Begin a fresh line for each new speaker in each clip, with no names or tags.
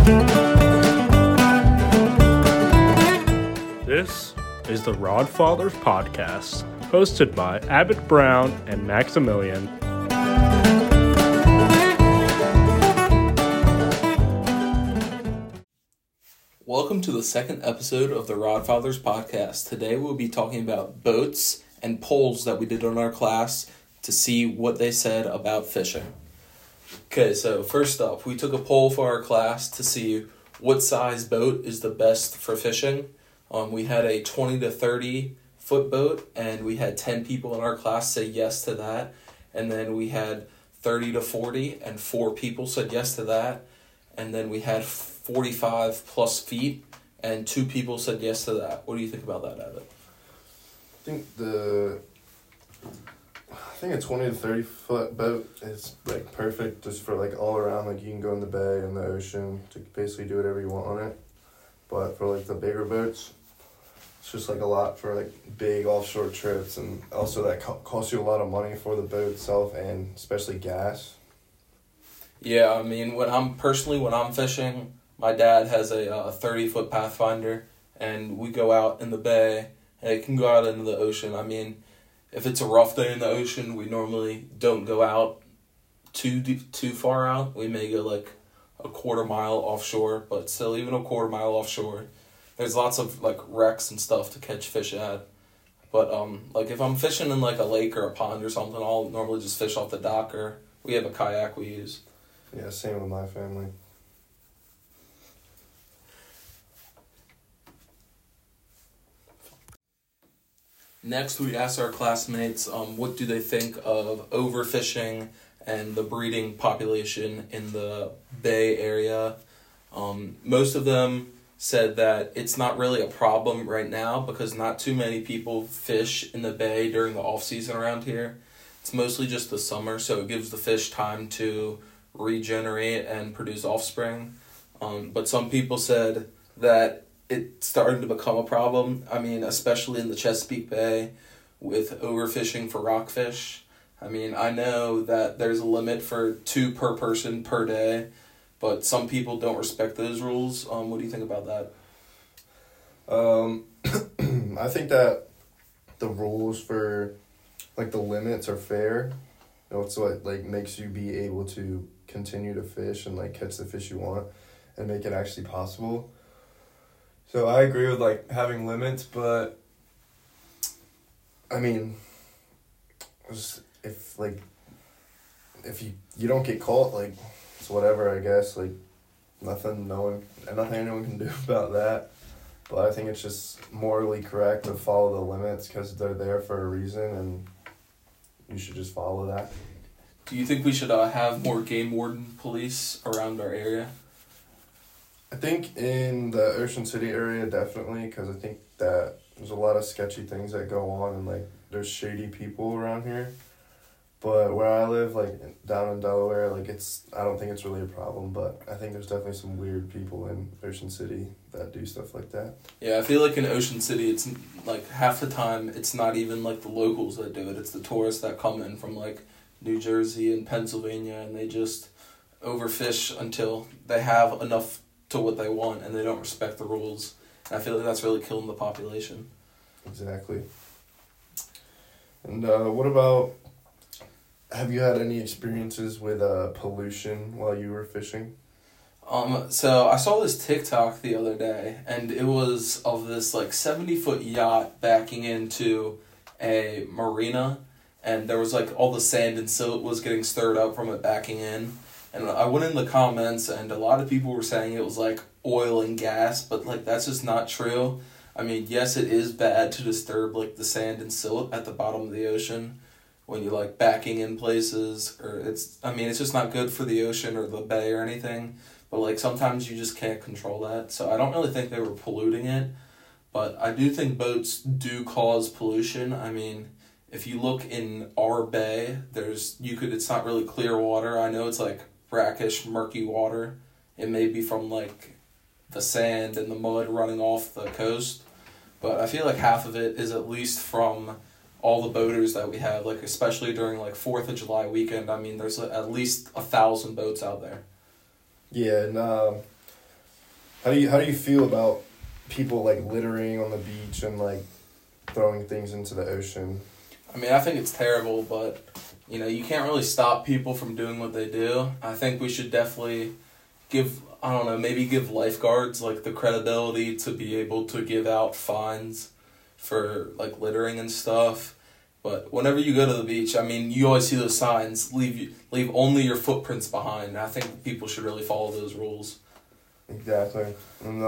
This is the Rod Fathers Podcast, hosted by Abbott Brown and Maximilian.
Welcome to the second episode of the Rod Fathers Podcast. Today we'll be talking about boats and polls that we did on our class to see what they said about fishing. Okay, so first up, we took a poll for our class to see what size boat is the best for fishing. We had a 20 to 30 foot boat, and we had 10 people in our class say yes to that. And then we had 30 to 40, and 4 people said yes to that. And then we had 45 plus feet, and 2 people said yes to that. What do you think about that, Abbott?
I think a 20 to 30 foot boat is like perfect just for like all around, like you can go in the bay and the ocean to basically do whatever you want on it. But for like the bigger boats, it's just like a lot for like big offshore trips, and also that costs you a lot of money for the boat itself and especially gas.
Yeah, I mean, when I'm fishing, my dad has a 30-foot Pathfinder, and we go out in the bay, and it can go out into the ocean. I mean, if it's a rough day in the ocean, we normally don't go out too far out. We may go like a quarter mile offshore, but still, even a quarter mile offshore, there's lots of like wrecks and stuff to catch fish at. But like if I'm fishing in like a lake or a pond or something, I'll normally just fish off the dock, or we have a kayak we use.
Yeah, same with my family.
Next, we asked our classmates what do they think of overfishing and the breeding population in the Bay Area. Most of them said that it's not really a problem right now because not too many people fish in the Bay during the off-season around here. It's mostly just the summer, so it gives the fish time to regenerate and produce offspring. But some people said that it's starting to become a problem. I mean, especially in the Chesapeake Bay with overfishing for rockfish. I mean, I know that there's a limit for 2 per person per day, but some people don't respect those rules. What do you think about that?
I think that the rules for like the limits are fair. You know, it's what like makes you be able to continue to fish and like catch the fish you want and make it actually possible. So I agree with like having limits, but I mean, if you don't get caught, like it's whatever, I guess. Like nothing anyone can do about that. But I think it's just morally correct to follow the limits because they're there for a reason, and you should just follow that.
Do you think we should have more game warden police around our area?
I think in the Ocean City area, definitely, because I think that there's a lot of sketchy things that go on, and like there's shady people around here. But where I live, like down in Delaware, like I don't think it's really a problem, but I think there's definitely some weird people in Ocean City that do stuff like that.
Yeah, I feel like in Ocean City, it's like half the time it's not even like the locals that do it. It's the tourists that come in from like New Jersey and Pennsylvania, and they just overfish until they have enough to what they want, and they don't respect the rules. And I feel like that's really killing the population.
Exactly. And what about, have you had any experiences with pollution while you were fishing?
So I saw this TikTok the other day, and it was of this like 70-foot yacht backing into a marina, and there was like all the sand and silt was getting stirred up from it backing in. And I went in the comments, and a lot of people were saying it was like oil and gas, but like that's just not true. I mean, yes, it is bad to disturb like the sand and silt at the bottom of the ocean when you're like backing in places, or it's just not good for the ocean or the bay or anything. But like sometimes you just can't control that. So I don't really think they were polluting it, but I do think boats do cause pollution. I mean, if you look in our bay, it's not really clear water. I know it's like brackish, murky water. It may be from like the sand and the mud running off the coast, but I feel like half of it is at least from all the boaters that we have, like especially during like 4th of July weekend. I mean, there's at least 1,000 boats out there.
Yeah, and How do you feel about people like littering on the beach and like throwing things into the ocean?
I mean, I think it's terrible, but you can't really stop people from doing what they do. I think we should definitely maybe give lifeguards like the credibility to be able to give out fines for like littering and stuff. But whenever you go to the beach, I mean, you always see those signs, leave only your footprints behind. I think people should really follow those rules.
Exactly. And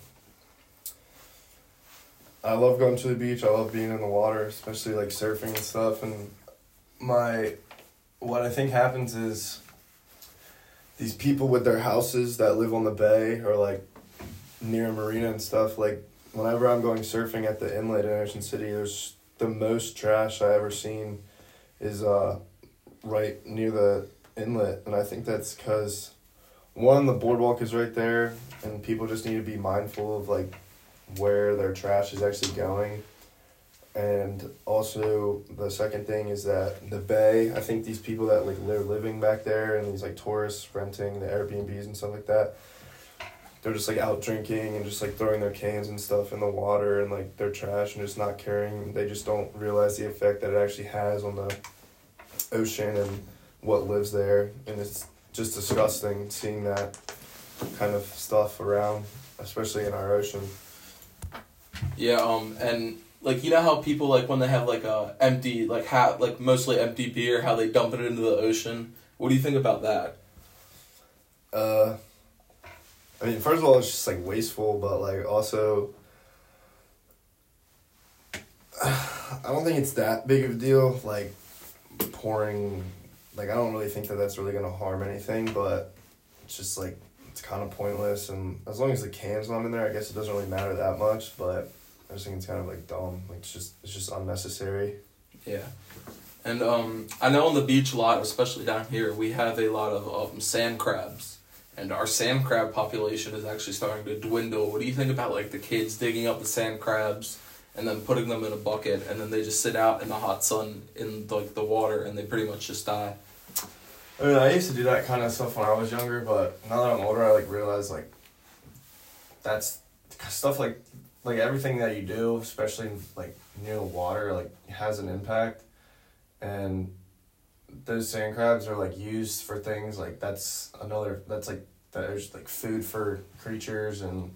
I love going to the beach. I love being in the water, especially like surfing and stuff. And what I think happens is these people with their houses that live on the bay or like near a marina and stuff, like whenever I'm going surfing at the inlet in Ocean City, there's the most trash I ever seen is right near the inlet. And I think that's because, one, the boardwalk is right there, and people just need to be mindful of like where their trash is actually going. And also the second thing is that the bay, I think these people that like they're living back there and these like tourists renting the Airbnbs and stuff like that, they're just like out drinking and just like throwing their cans and stuff in the water and like their trash and just not caring. They just don't realize the effect that it actually has on the ocean and what lives there. And it's just disgusting seeing that kind of stuff around, especially in our ocean.
Yeah, and like how people like when they have like a empty like mostly empty beer, how they dump it into the ocean. What do you think about that?
I mean, first of all, it's just like wasteful, but like also, I don't think it's that big of a deal. Like pouring, like I don't really think that that's really gonna harm anything, but it's just like it's kind of pointless. And as long as the can's not in there, I guess it doesn't really matter that much. But I just think it's kind of like dumb. Like it's just unnecessary.
Yeah, and I know on the beach a lot, especially down here, we have a lot of sand crabs. And our sand crab population is actually starting to dwindle. What do you think about like the kids digging up the sand crabs and then putting them in a bucket and then they just sit out in the hot sun in like the water and they pretty much just die?
I mean, I used to do that kind of stuff when I was younger, but now that I'm older, I like realize like that's stuff like everything that you do, especially like near the water, like has an impact. And those sand crabs are like used for things like that's like there's like food for creatures. And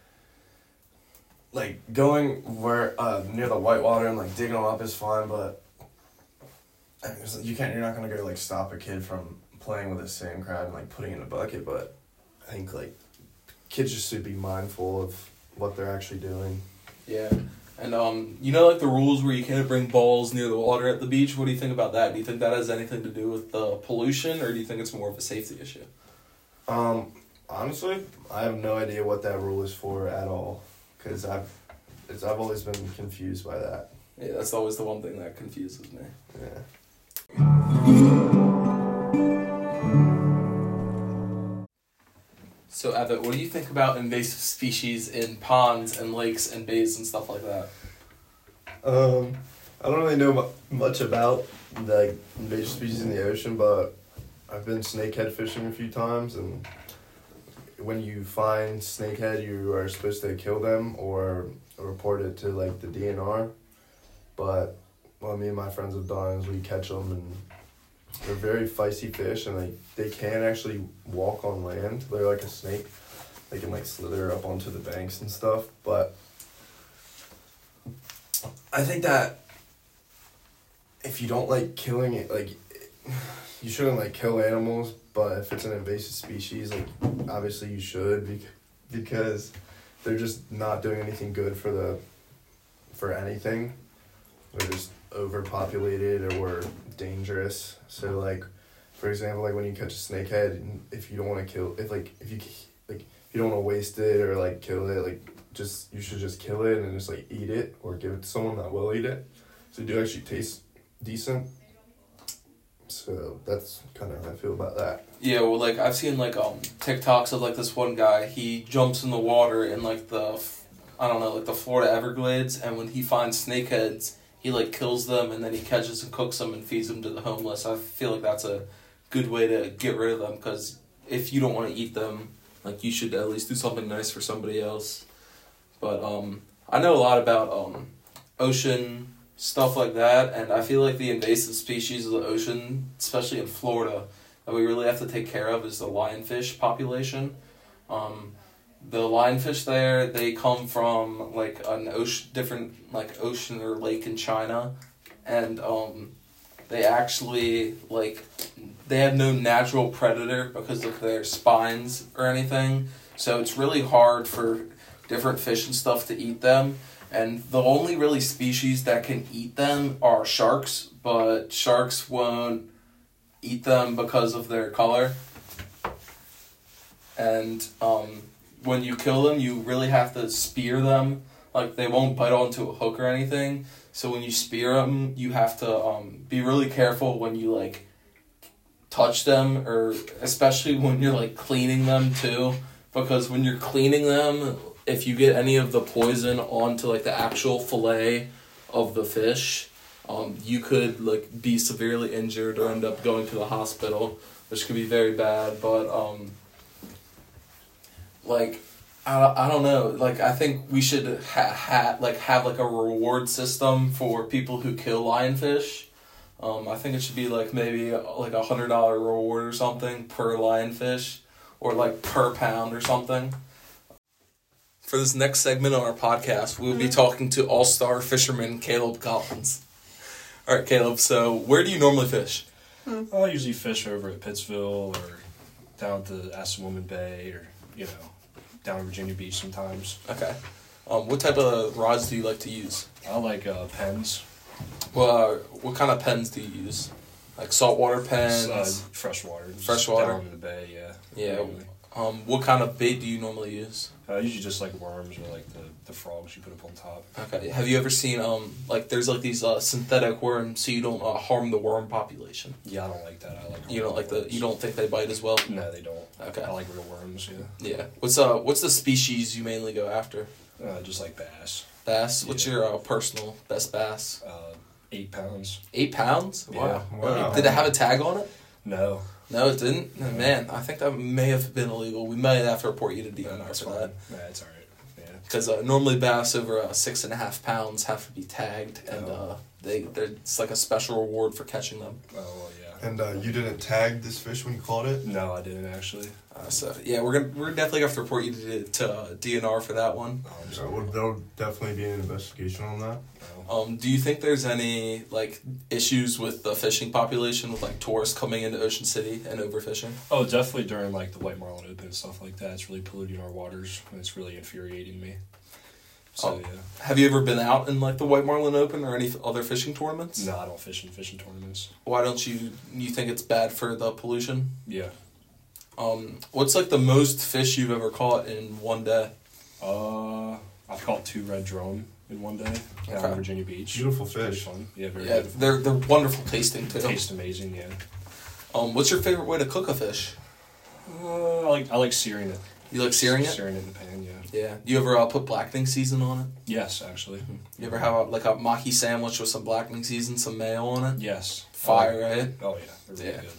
like going where near the whitewater and like digging them up is fine, but I mean, you're not gonna go like stop a kid from playing with a sand crab and like putting it in a bucket. But I think like kids just should be mindful of what they're actually doing.
Yeah. And, like the rules where you can't bring balls near the water at the beach, what do you think about that? Do you think that has anything to do with the pollution, or do you think it's more of a safety issue?
Honestly, I have no idea what that rule is for at all, because I've always been confused by that.
Yeah, that's always the one thing that confuses me.
Yeah.
So, Evan, what do you think about invasive species in ponds and lakes and bays and stuff like that?
I don't really know much about the invasive species in the ocean, but I've been snakehead fishing a few times, and when you find snakehead, you are supposed to kill them or report it to like the DNR. But what me and my friends have done is we catch them, and they're very feisty fish, and they can actually walk on land. They're like a snake. They can like slither up onto the banks and stuff. But I think that if you don't like killing it, like you shouldn't like kill animals. But if it's an invasive species, like obviously you should, because they're just not doing anything good for anything. They're just overpopulated or dangerous. So like, for example, like when you catch a snakehead, if you don't want to kill, if you don't want to waste it or like kill it, like you should just kill it and just like eat it or give it to someone that will eat it. So it do actually taste decent. So that's kind of how I feel about that.
Yeah, well, like I've seen like TikToks of like this one guy. He jumps in the water in like the Florida Everglades, and when he finds snakeheads, he like kills them and then he catches and cooks them and feeds them to the homeless. I feel like that's a good way to get rid of them, because if you don't want to eat them, Like, you should at least do something nice for somebody else. But I know a lot about ocean stuff like that, and I feel like the invasive species of the ocean, especially in Florida, that we really have to take care of is the lionfish population. The lionfish there, they come from like an ocean, different like ocean or lake in China, and they actually they have no natural predator because of their spines or anything. So it's really hard for different fish and stuff to eat them. And the only really species that can eat them are sharks, but sharks won't eat them because of their color. And when you kill them, you really have to spear them. Like, they won't bite onto a hook or anything. So when you spear them, you have to be really careful when you, like, touch them, or especially when you're, like, cleaning them, too. Because when you're cleaning them, if you get any of the poison onto, like, the actual fillet of the fish, you could, like, be severely injured or end up going to the hospital, which could be very bad. But, like, I don't know. Like, I think we should have a reward system for people who kill lionfish. I think it should be like maybe like $100 reward or something per lionfish, or like per pound or something. For this next segment on our podcast, we'll be talking to all-star fisherman Caleb Collins. All right, Caleb. So, where do you normally fish?
I usually fish over at Pittsville or down to Assawoman Bay, or down at Virginia Beach sometimes.
Okay. What type of rods do you like to use?
I like pens.
Well, what kind of pens do you use? Like saltwater pens?
Freshwater.
Freshwater?
Down in the bay, yeah.
Yeah. What kind of bait do you normally use?
Usually just like worms or like the frogs you put up on top.
Okay. Have you ever seen there's like these synthetic worms, so you don't harm the worm population?
Yeah, I don't like that. I like.
You don't like you don't think they bite as well?
No, they don't.
Okay.
I like real worms. Yeah.
Yeah. What's the species you mainly go after?
Just like bass.
Bass.
Yeah.
What's your personal best bass?
8 pounds.
8 pounds?
Yeah.
Wow.
Did it have a tag on it?
No.
No, it didn't? No. Man, I think that may have been illegal. We might have to report you to DNR
That's
for
fine.
that.
Yeah, it's alright. Yeah.
Because normally bass over 6.5 pounds have to be tagged, and it's like a special reward for catching them.
Oh, well, yeah.
And you didn't tag this fish when you caught it?
No, I didn't actually.
So yeah, we're definitely gonna have to report you to DNR for that one.
There'll definitely be an investigation on that.
Do you think there's any like issues with the fishing population with like tourists coming into Ocean City and overfishing?
Oh, definitely during like the White Marlin Open and stuff like that. It's really polluting our waters, and it's really infuriating me. So yeah.
Have you ever been out in like the White Marlin Open or any other fishing tournaments?
No, I don't fish in fishing tournaments.
Why don't you think it's bad for the pollution?
Yeah.
What's like the most fish you've ever caught in one day?
I've caught 2 red drum in one day down in Virginia Beach.
Beautiful
Very
fish.
fun. Yeah, very
Yeah,
beautiful.
they're wonderful tasting too.
They taste amazing. Yeah.
What's your favorite way to cook a fish?
I like searing it.
You like searing it?
Searing it in the pan. Yeah.
Yeah. You ever put blackening season on it?
Yes, actually.
You ever have a maki sandwich with some blackening season, some mayo on it?
Yes.
Fire, right?
Oh yeah, they're really
Yeah.
good.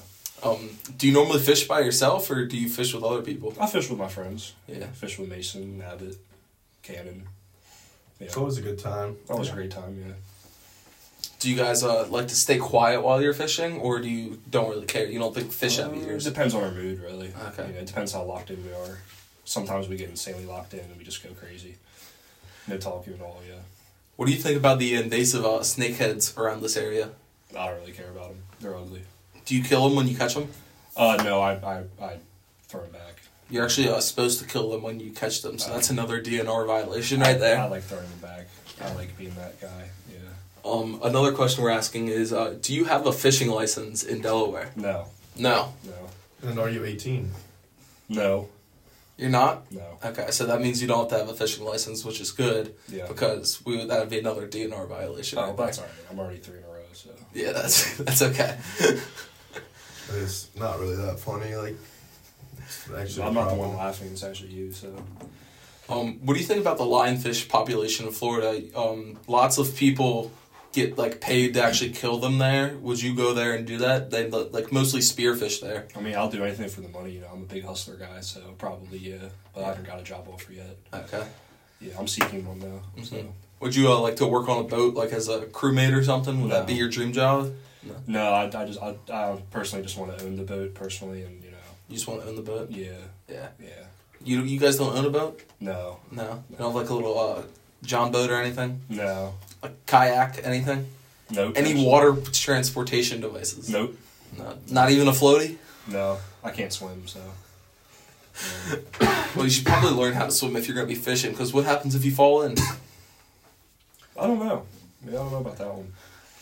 Do you normally fish by yourself or do you fish with other people?
I fish with my friends.
Yeah.
Fish with Mason, Abbott, Cannon. Yeah.
It's always a good time.
Always a great time. Yeah.
Do you guys like to stay quiet while you're fishing, or do you don't really care? You don't think fish have
It
ears?
depends on our mood, really.
Okay.
It depends how locked in we are. Sometimes we get insanely locked in and we just go crazy. No talking at all. Yeah.
What do you think about the invasive snakeheads around this area?
I don't really care about them. They're ugly.
Do you kill them when you catch them?
No, I throw them back.
You're actually supposed to kill them when you catch them, so that's another DNR violation right there.
I like throwing them back. I like being that guy. Yeah.
Another question we're asking is, do you have a fishing license in Delaware?
No.
No.
And are you 18?
No.
You're not?
No.
Okay, so that means you don't have to have a fishing license, which is good,
Yeah.
because that would be another DNR violation.
Oh,
right there.
that's alright. I'm already 3 in a row, so.
Yeah, that's okay.
It's not really that funny. Like, it's actually
I'm
a
not the
problem.
one laughing. It's actually you. So.
What do you think about the lionfish population in Florida? Lots of people get like paid to actually kill them there, would you go there and do that? They like mostly spearfish there.
I mean, I'll do anything for the money. You know, I'm a big hustler guy, so probably yeah. But I haven't got a job offer yet.
Okay.
Yeah, I'm seeking one though.
Mm-hmm.
So.
Would you like to work on a boat like as a crewmate or something? Would that be your dream job?
No, I personally just want to own the boat personally, and you know.
You just want to own the boat?
Yeah.
Yeah.
Yeah.
You guys don't own a boat?
No.
No. You don't have like a little John boat or anything?
No.
Like kayak, anything?
Nope.
Any water transportation devices?
Nope.
No. Not even a floaty?
No. I can't swim, so.
Well, you should probably learn how to swim if you're going to be fishing, because what happens if you fall in?
I don't know. Yeah, I don't know about that one.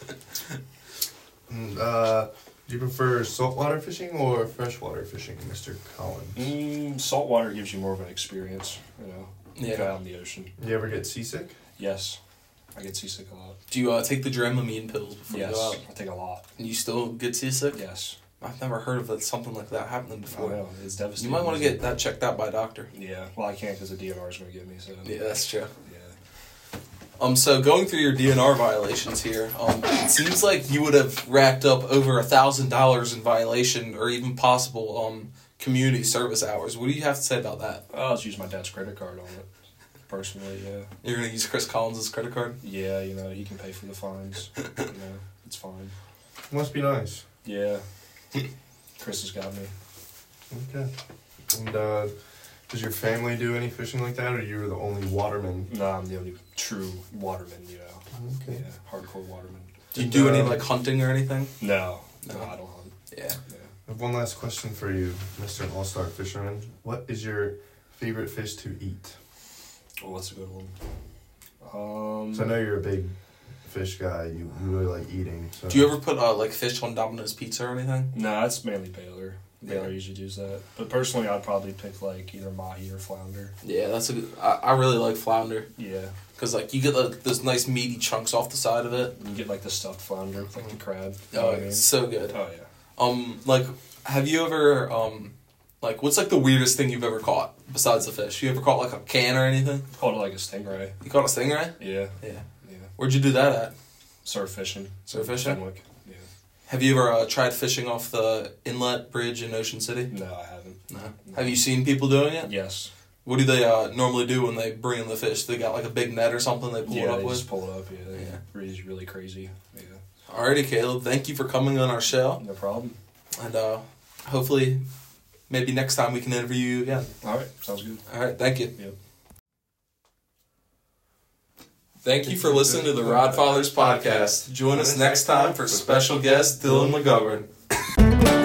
Do you prefer saltwater fishing or freshwater fishing, Mr. Collins?
Saltwater gives you more of an experience, you know.
Yeah.
Go out in the ocean.
You ever get seasick?
Yes. I get seasick a lot.
Do you take the Dramamine pills before
Yes.
you go out?
I take a lot.
And you still get seasick?
Yes.
I've never heard of something like that happening before.
I know. It's devastating.
You might want to get that checked out by a doctor.
Yeah. Well, I can't because the DNR is going to get me, so.
Yeah, that's true.
Yeah.
So going through your DNR violations here, it seems like you would have racked up over $1,000 in violation or even possible community service hours. What do you have to say about that?
I'll just use my dad's credit card on it. Personally, yeah.
You're gonna use Chris Collins' credit card?
Yeah, you know, he can pay for the fines. You know, it's fine.
Must be nice.
Yeah. Chris has got me.
Okay. And does your family do any fishing like that, or you're the only waterman?
No, I'm the only true waterman, you know.
Okay.
Yeah, hardcore waterman.
Do you do any like hunting or anything?
No, I don't hunt.
Yeah.
I have one last question for you, Mr. All-Star Fisherman. What is your favorite fish to eat?
Oh, that's a good one.
So I know you're a big fish guy. You really like eating. So.
Do you ever put like fish on Domino's Pizza or anything?
No, it's mainly Baylor. Baylor usually does that. But personally, I'd probably pick like either mahi or flounder.
Yeah, that's a good. I really like flounder.
Yeah.
Because like you get like those nice meaty chunks off the side of it.
You get like the stuffed flounder with like the crab. You
Oh,
know what I mean?
it's so good.
Oh yeah.
Like, have you ever like what's like the weirdest thing you've ever caught besides the fish? You ever caught like a can or anything?
Called it like a stingray.
You caught a stingray?
Yeah.
Yeah.
Yeah.
Where'd you do that at?
Surf fishing.
Surf fishing?
Fenwick. Yeah.
Have you ever tried fishing off the inlet bridge in Ocean City?
No, I haven't.
No. Have you seen people doing it?
Yes.
What do they normally do when they bring in the fish? They got like a big net or something they pull it up
they
with?
just pull it up. Yeah.
Yeah.
Really, really crazy. Yeah.
Alrighty, Caleb. Thank you for coming on our show.
No problem.
And hopefully, maybe next time we can interview you again.
All right. Sounds good.
Alright, thank you.
Yep.
Thank you for listening to the Rod Fathers Podcast. Join us next time for special guest Dylan McGovern.